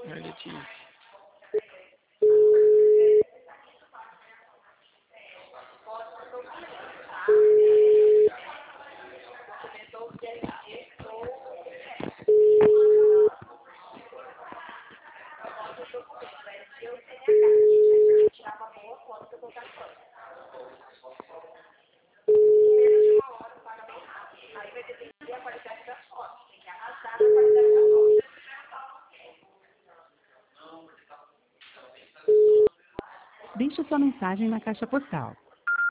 Oi, Letícia. Deixe sua mensagem na caixa postal